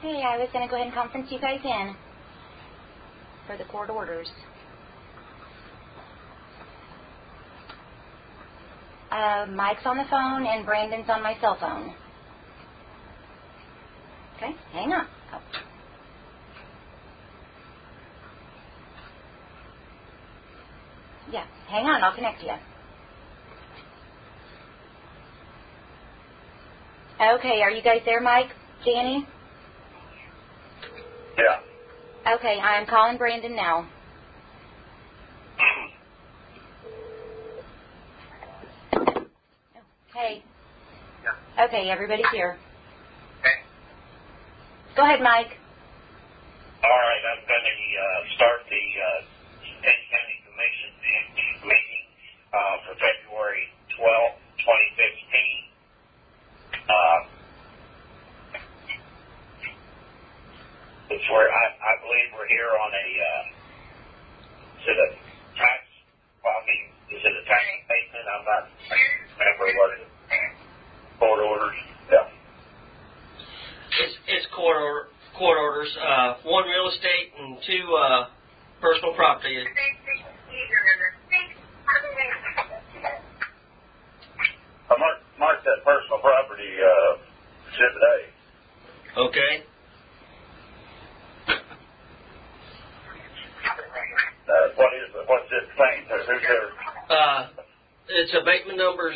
Hey, I was going to go ahead and conference you guys in for the court orders. Mike's on the phone and Brandon's on my cell phone. Okay, hang on. Oh. Yeah, hang on, I'll connect you. Okay, are you guys there, Mike? Danny? Yeah. Okay, I'm calling Brandon now. Hey. Yeah. Okay, everybody's here. Okay. Go ahead, Mike. All right, I'm going to start the Penn County Commission meeting for February 12th, 2015. It's where I believe we're here on a, is it a tax, well, I mean, is it a tax abatement? I'm not remember what it is. Court orders, yeah. It's court orders, one real estate and two personal property. I marked that personal property exhibit A. Okay. What's it saying? Who's there? It's abatement numbers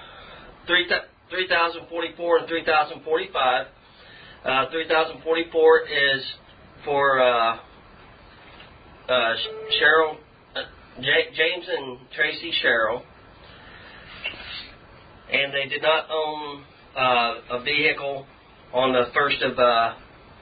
3044 and 3045. 3044 is for Cheryl, James and Tracy Sherrill, and they did not own a vehicle on the 1st of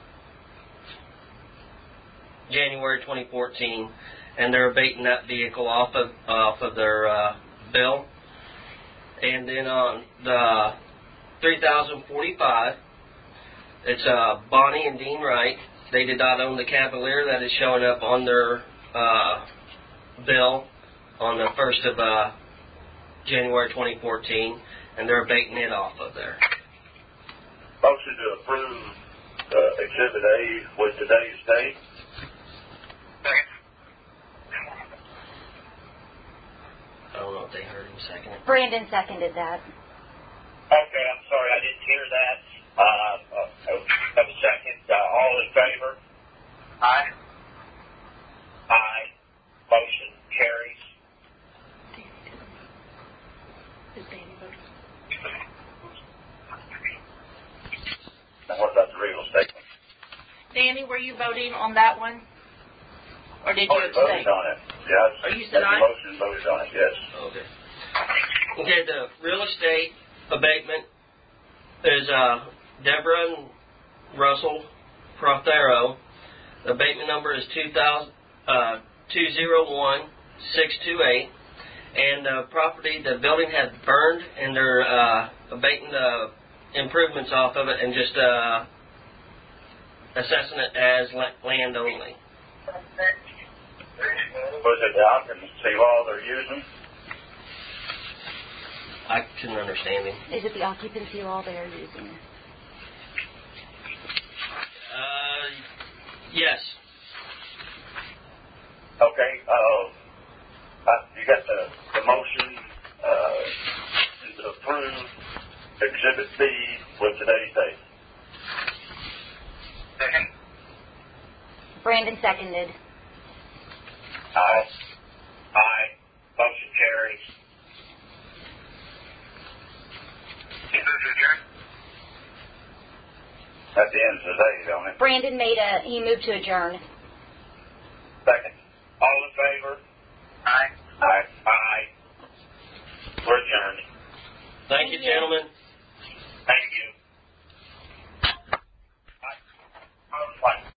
January 2014, and they're abating that vehicle off of their bill. And then on the 3045, it's Bonnie and Dean Wright. They did not own the Cavalier that is showing up on their bill on the 1st of January 2014, and they're abating it off of there. Motion to approve Exhibit A with today's date. I don't know if they heard him second it. Brandon seconded that. Okay, I'm sorry, I didn't hear that. Have a second. All in favor? Aye. Aye. Motion carries. Now, what about the real estate? Danny, were you voting on that one? Or did you voted abstain? on it. Yes. Or you said aye? The motion voted on it, yes. Okay. Okay, the real estate abatement is Deborah and Russell Prothero. The abatement number is 201628. And the property, the building had burned, and they're abating the improvements off of it and just assessing it as land only. Was it the occupancy law they're using? I couldn't understand him. Is it the occupancy law they are using? Yes. Okay. You got the motion to approve Exhibit B with today's date. Second. Brandon seconded. Aye. Aye. Motion carries. At the end of the day, don't it? Brandon he moved to adjourn. Second. All in favor? Aye. Aye. Aye. We're adjourned. Thank you, gentlemen.